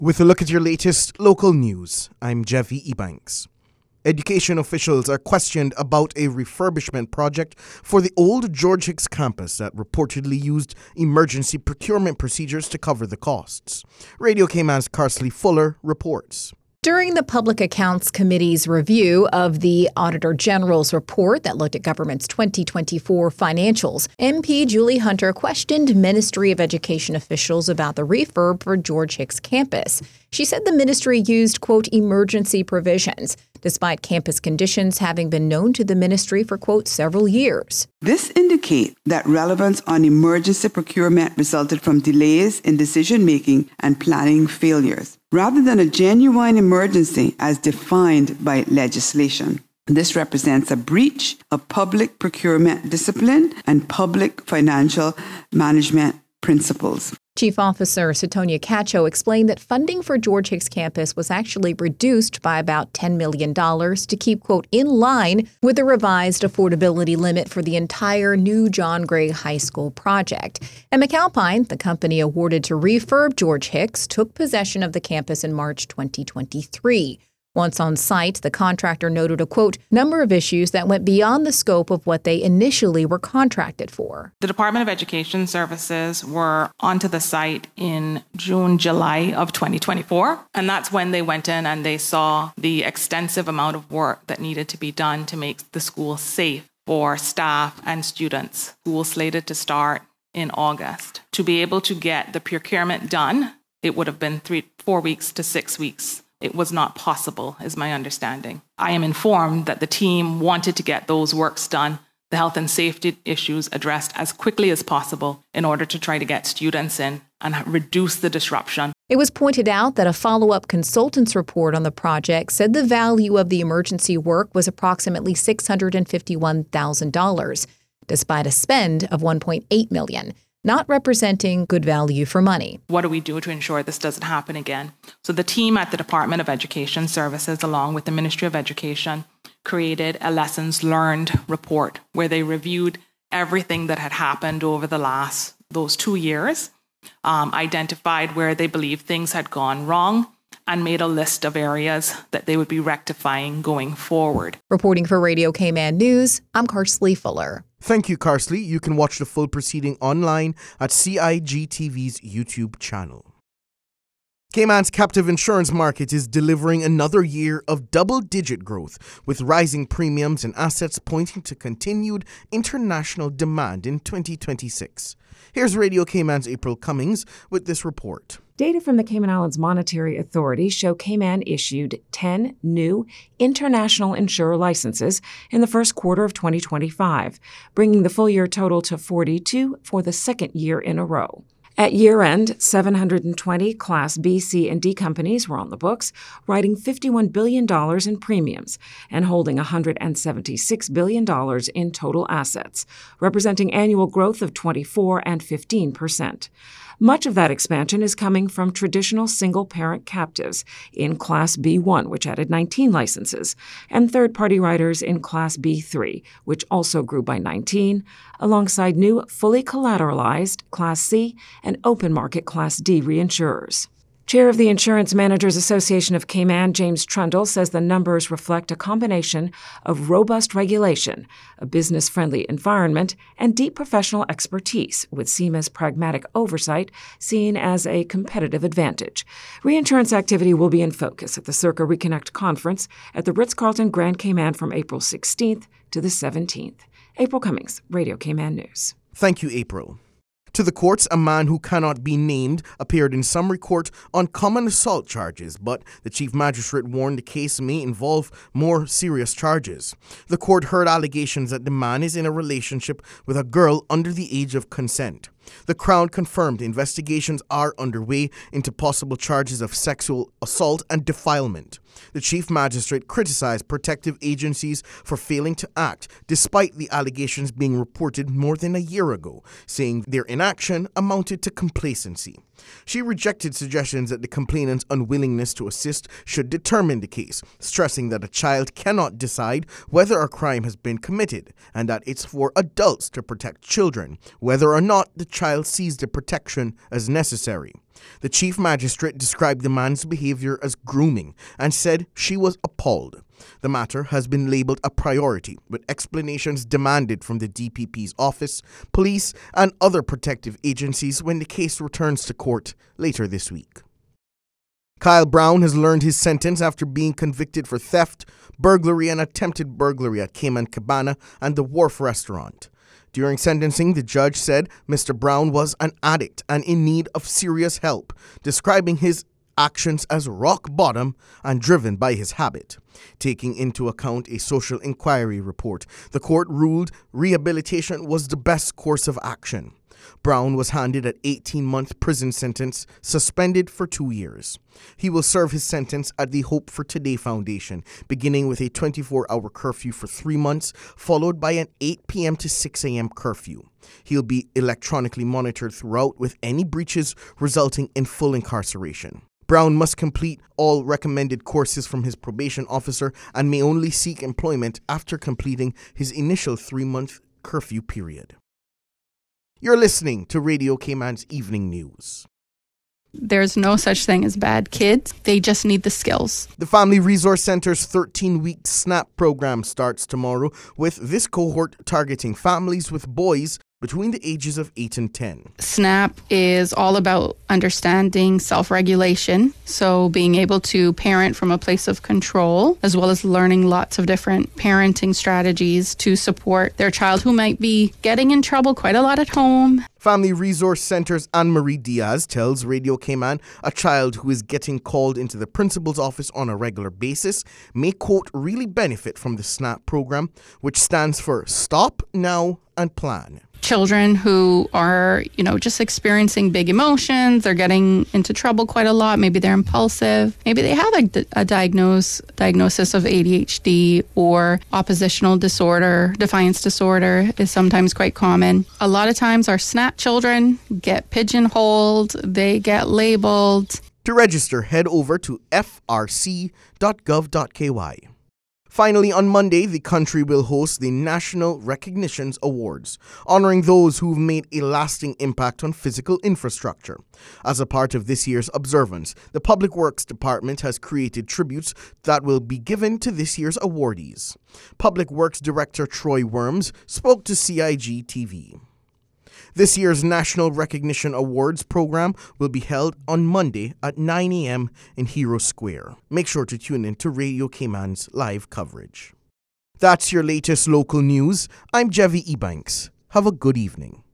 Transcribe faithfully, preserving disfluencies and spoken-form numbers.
With a look at your latest local news, I'm Jeffy Ebanks. Education officials are questioned about a refurbishment project for the old George Hicks campus that reportedly used emergency procurement procedures to cover the costs. Radio Cayman's Carsley Fuller reports. During the Public Accounts Committee's review of the Auditor General's report that looked at government's twenty twenty-four financials, M P Julie Hunter questioned Ministry of Education officials about the refurb for George Hicks campus. She said the ministry used, quote, emergency provisions, despite campus conditions having been known to the ministry for, quote, several years. This indicates that relevance on emergency procurement resulted from delays in decision-making and planning failures, rather than a genuine emergency as defined by legislation. This represents a breach of public procurement discipline and public financial management principles. Chief Officer Satonia Cacho explained that funding for George Hicks campus was actually reduced by about ten million dollars to keep, quote, in line with the revised affordability limit for the entire new John Gray High School project. And McAlpine, the company awarded to refurb George Hicks, took possession of the campus in March twenty twenty-three. Once on site, the contractor noted a, quote, number of issues that went beyond the scope of what they initially were contracted for. The Department of Education Services were onto the site in June, July of twenty twenty-four. And that's when they went in and they saw the extensive amount of work that needed to be done to make the school safe for staff and students. School slated to start in August. To be able to get the procurement done, it would have been three, four weeks to six weeks. It was not possible, is my understanding. I am informed that the team wanted to get those works done, the health and safety issues addressed as quickly as possible in order to try to get students in and reduce the disruption. It was pointed out that a follow-up consultant's report on the project said the value of the emergency work was approximately six hundred fifty-one thousand dollars, despite a spend of one point eight million dollars. Not representing good value for money. What do we do to ensure this doesn't happen again? So the team at the Department of Education Services, along with the Ministry of Education, created a lessons learned report where they reviewed everything that had happened over the last, those two years, um, identified where they believed things had gone wrong, and made a list of areas that they would be rectifying going forward. Reporting for Radio Cayman News, I'm Carsley Fuller. Thank you, Carsley. You can watch the full proceeding online at C I G T V's YouTube channel. Cayman's captive insurance market is delivering another year of double-digit growth, with rising premiums and assets pointing to continued international demand in twenty twenty-six. Here's Radio Cayman's April Cummings with this report. Data from the Cayman Islands Monetary Authority show Cayman issued ten new international insurer licenses in the first quarter of twenty twenty-five, bringing the full-year total to forty-two for the second year in a row. At year-end, seven hundred twenty Class B, C, and D companies were on the books, writing fifty-one billion dollars in premiums and holding one hundred seventy-six billion dollars in total assets, representing annual growth of twenty-four and fifteen percent. Much of that expansion is coming from traditional single-parent captives in Class B one, which added nineteen licenses, and third-party writers in Class B three, which also grew by nineteen, alongside new fully collateralized Class C and open market Class D reinsurers. Chair of the Insurance Managers Association of Cayman, James Trundle, says the numbers reflect a combination of robust regulation, a business-friendly environment, and deep professional expertise, with C M A's pragmatic oversight seen as a competitive advantage. Reinsurance activity will be in focus at the Circa Reconnect Conference at the Ritz-Carlton Grand Cayman from April sixteenth to the seventeenth. April Cummings, Radio Cayman News. Thank you, April. To the courts, a man who cannot be named appeared in summary court on common assault charges, but the chief magistrate warned the case may involve more serious charges. The court heard allegations that the man is in a relationship with a girl under the age of consent. The Crown confirmed investigations are underway into possible charges of sexual assault and defilement. The Chief Magistrate criticized protective agencies for failing to act, despite the allegations being reported more than a year ago, saying their inaction amounted to complacency. She rejected suggestions that the complainant's unwillingness to assist should determine the case, stressing that a child cannot decide whether a crime has been committed and that it's for adults to protect children, whether or not the child sees the protection as necessary. The chief magistrate described the man's behavior as grooming and said she was appalled. The matter has been labeled a priority, with explanations demanded from the D P P's office, police, and other protective agencies when the case returns to court later this week. Kyle Brown has learned his sentence after being convicted for theft, burglary, and attempted burglary at Cayman Cabana and the Wharf restaurant. During sentencing, the judge said Mister Brown was an addict and in need of serious help, describing his actions as rock bottom and driven by his habit. Taking into account a social inquiry report, the court ruled rehabilitation was the best course of action. Brown was handed an eighteen-month prison sentence, suspended for two years. He will serve his sentence at the Hope for Today Foundation, beginning with a twenty-four hour curfew for three months, followed by an eight p.m. to six a.m. curfew. He'll be electronically monitored throughout, with any breaches resulting in full incarceration. Brown must complete all recommended courses from his probation officer and may only seek employment after completing his initial three-month curfew period. You're listening to Radio Cayman's Evening News. There's no such thing as bad kids. They just need the skills. The Family Resource Center's thirteen-week SNAP program starts tomorrow, with this cohort targeting families with boys between the ages of eight and ten. SNAP is all about understanding self-regulation, so being able to parent from a place of control, as well as learning lots of different parenting strategies to support their child who might be getting in trouble quite a lot at home. Family Resource Center's Anne-Marie Diaz tells Radio Cayman a child who is getting called into the principal's office on a regular basis may, quote, really benefit from the SNAP program, which stands for Stop, Now, and Plan. Children who are, you know, just experiencing big emotions, they're getting into trouble quite a lot. Maybe they're impulsive. Maybe they have a, a diagnose, diagnosis of A D H D or oppositional disorder. Defiance disorder is sometimes quite common. A lot of times our SNAP children get pigeonholed, they get labeled. To register, head over to f r c dot gov dot k y. Finally, on Monday, the country will host the National Recognitions Awards, honoring those who've made a lasting impact on physical infrastructure. As a part of this year's observance, the Public Works Department has created tributes that will be given to this year's awardees. Public Works Director Troy Worms spoke to C I G T V. This year's National Recognition Awards program will be held on Monday at nine a.m. in Hero Square. Make sure to tune in to Radio Cayman's live coverage. That's your latest local news. I'm Jevi Ebanks. Have a good evening.